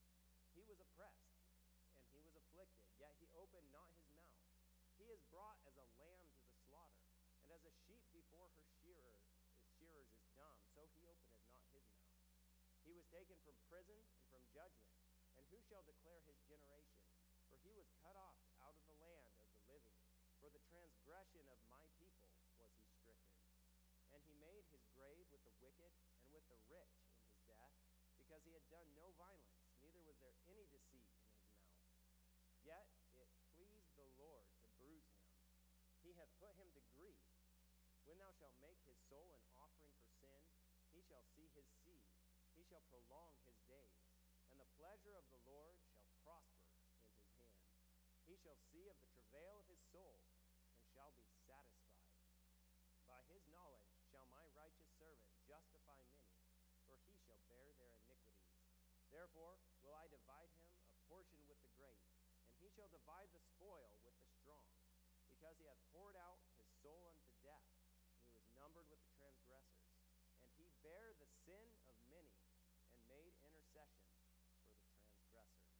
He was oppressed, and He was afflicted, yet He opened not His mouth. He is brought as a lamb to the slaughter, and as a sheep before her shearer, its shearers is dumb, so He openeth not His mouth. He was taken from prison and from judgment, and who shall declare His generation? For He was cut off out of the land of the living. For the transgression of my people was He stricken. And He made His grave with the wicked and with the rich in His death, because He had done no violence, neither was there any deceit in His mouth. Yet it pleased the Lord to bruise Him. He hath put Him to grief. When thou shalt make His soul an offering for sin, He shall see His seed. He shall prolong His days, and the pleasure of the Lord shall prosper in His hand. He shall see of the travail of His soul, and shall be satisfied. By His knowledge shall my righteous servant justify many, for he shall bear their iniquities. Therefore will I divide him a portion with the great, and he shall divide the spoil with the strong, because he hath poured out his soul unto death, and he was numbered with the transgressors. And he bare the sin of many, and made intercession for the transgressors.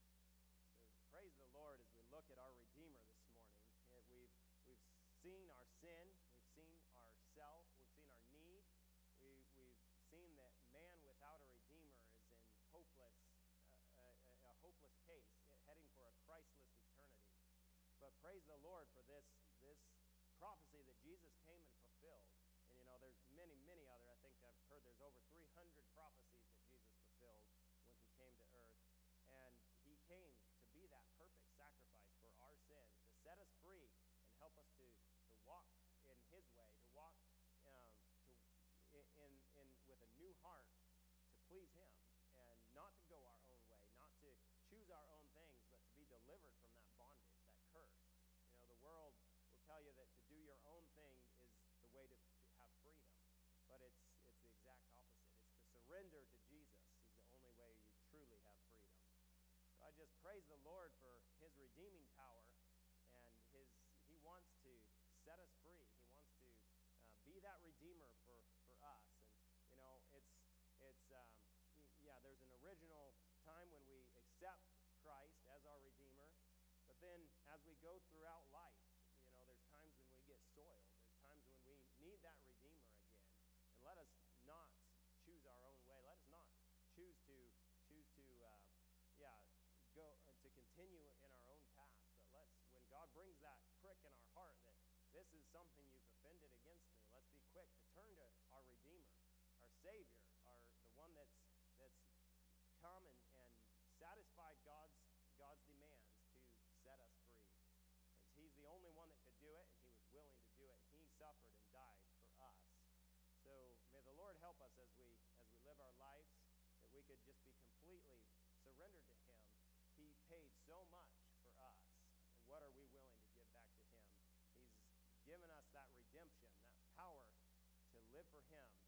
So praise the Lord as we look at our Redeemer this morning. We've, we've seen our sin, we've seen our self, we've seen our need, we, we've seen that man without a Redeemer is in hopeless, uh, a, a hopeless case, heading for a Christless eternity. But praise the Lord for this, this prophecy that Jesus came and fulfilled. And you know, there's many, many other, I think I've heard there's over three hundred prophecies that Jesus fulfilled when He came to earth. And He came to be that perfect sacrifice for our sins, to set us free and help us to, to walk in His way, to walk um, new heart to please him and not to go our own way, not to choose our own things, but to be delivered from that bondage, that curse. You know, the world will tell you that to do your own thing is the way to have freedom, but it's it's the exact opposite. It's to surrender to Jesus is the only way you truly have freedom. So I just praise the Lord for his redeeming power, and his he wants to set us free. He wants to uh, be that redeemer for, for us. And you know, it's it's um, yeah, there's an original time when we accept Christ as our redeemer, but then as we go throughout life, you know, there's times when we get soiled. There's times when we need that redeemer again. And let us not choose our own way. Let us not choose to choose to uh, yeah go uh, to continue in our own path. But let's, when God brings that prick in our heart that this is something you've offended against me, let's be quick to turn to our Redeemer, our Savior, our the one that's that's come and, and satisfied God's God's demands to set us free. Because he's the only one that could do it, and he was willing to do it, and he suffered and died for us. So may the Lord help us as we as we live our lives, that we could just be completely surrendered to him. He paid so much for us. What are we willing to give back to him? He's given us that redemption, that power to live for him